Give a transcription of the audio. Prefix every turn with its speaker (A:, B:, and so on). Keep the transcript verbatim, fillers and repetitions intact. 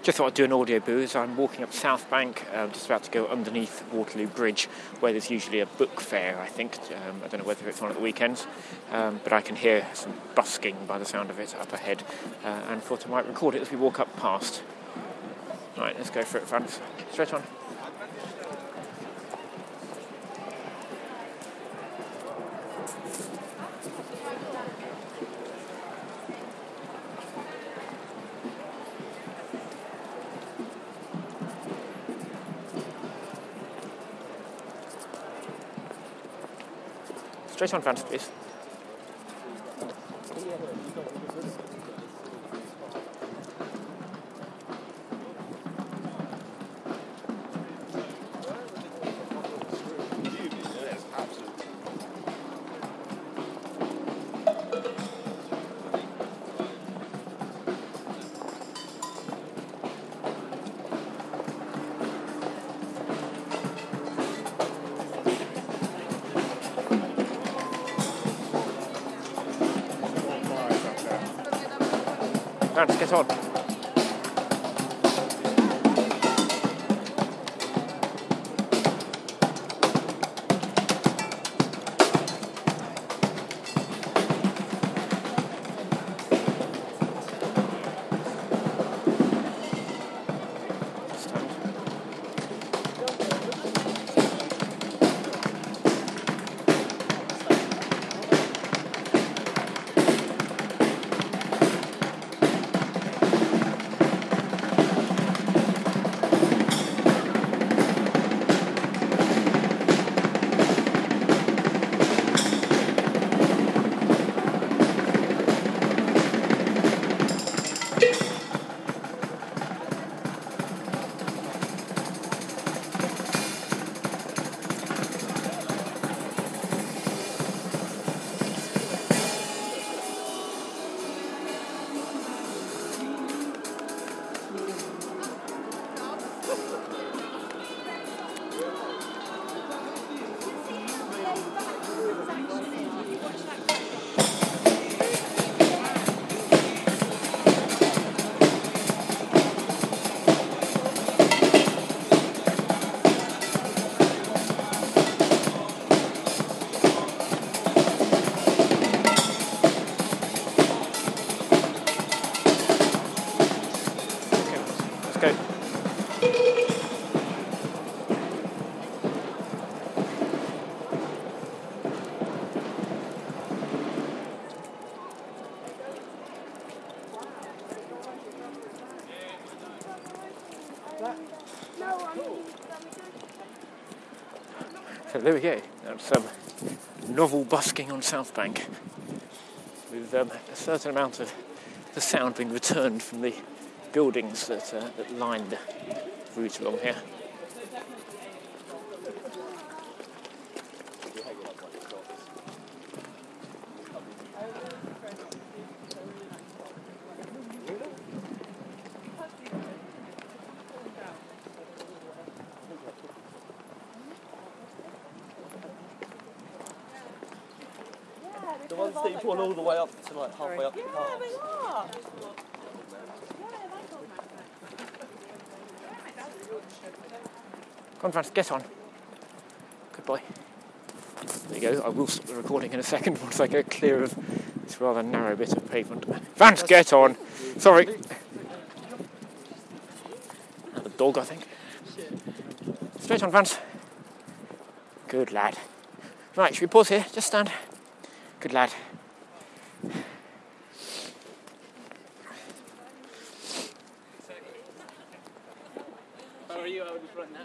A: Just thought I'd do an audio booze. I'm walking up South Bank, uh, just about to go underneath Waterloo Bridge, where there's usually a book fair, I think. Um, I don't know whether it's on at the weekends, um, but I can hear some busking by the sound of it up ahead, uh, and thought I might record it as we walk up past. Right, let's go for it, Vance. Straight on. Straight on, Vance, please. Vance, get on. Let's go. So there we go. That's some novel busking on South Bank, with um, a certain amount of the sound being returned from the buildings that, uh, that line the route along here.
B: The ones that you put all the way up to like halfway up the car.
C: Yeah, they are.
A: Come on, Vance, get on. Good boy. There you go. I will stop the recording in a second once I go clear of this rather narrow bit of pavement. Vance, get on. Sorry. Another dog, I think. Straight on, Vance. Good lad. Right, should we pause here? Just stand. Good lad.
B: How are you? I was just running out.